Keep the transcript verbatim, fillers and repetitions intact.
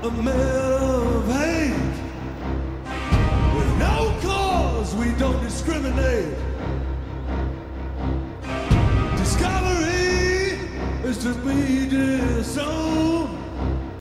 the mill of hate. With no cause, we don't discriminate. Discovery is to be disowned.